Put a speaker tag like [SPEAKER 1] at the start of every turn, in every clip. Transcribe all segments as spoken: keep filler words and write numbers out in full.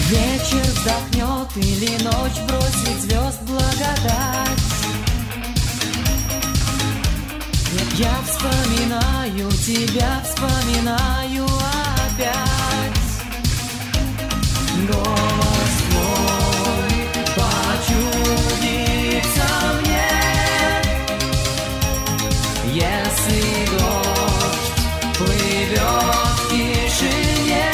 [SPEAKER 1] Вечер вздохнет или ночь бросит звезд благодать. Я вспоминаю тебя, вспоминаю опять. Голос твой почудится мне, если дождь плывет в тишине.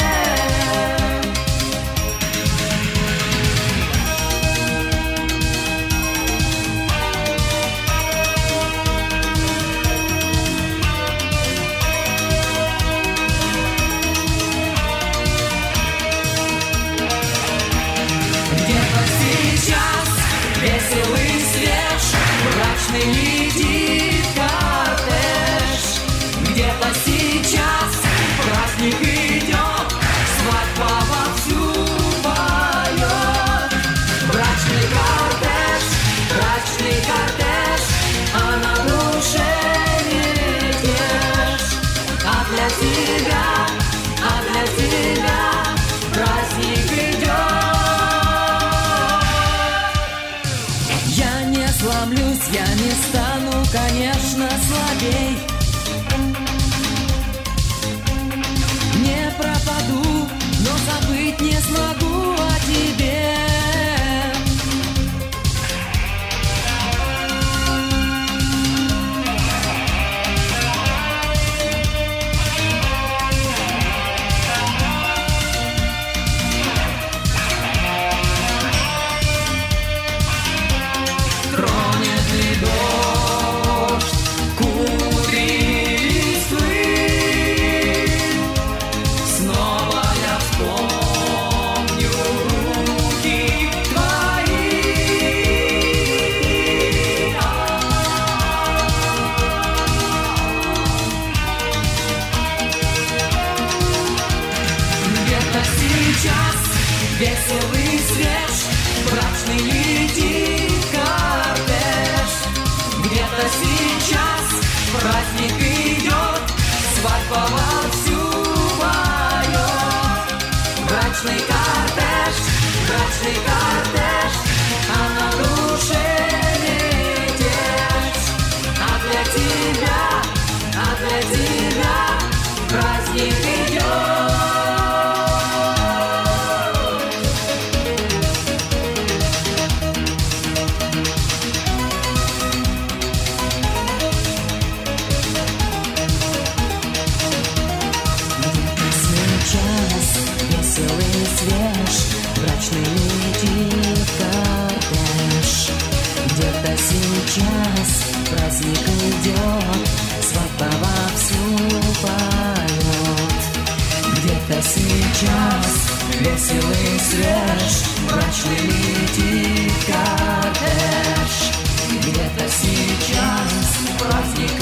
[SPEAKER 1] Веселый, свеж, мрачный летит кортеж. Где-то сейчас праздник идет, свадьба вовсю поет. Брачный кортеж, брачный кортеж, а на душе мятеж. А для тебя, а для тебя праздник идет. Сломлюсь, я не стану, конечно, слабей. Не пропаду, но забыть не смогу о тебе. Дождь, кудри листвы, снова я вспомню руки твои. Где-то сейчас веселый, свеж, брачный летит кортеж. Где-то сейчас праздник идет, свадьба вовсю поет. Брачный кортеж, брачный кортеж, а на душе мятеж. А для тебя, а для тебя праздник идет. Веселый, свеж, брачный летит кортеж. Где-то сейчас праздник идет, свадьба вовсю поет. Где-то сейчас веселый, свеж, брачный летит кортеж. Где-то сейчас праздник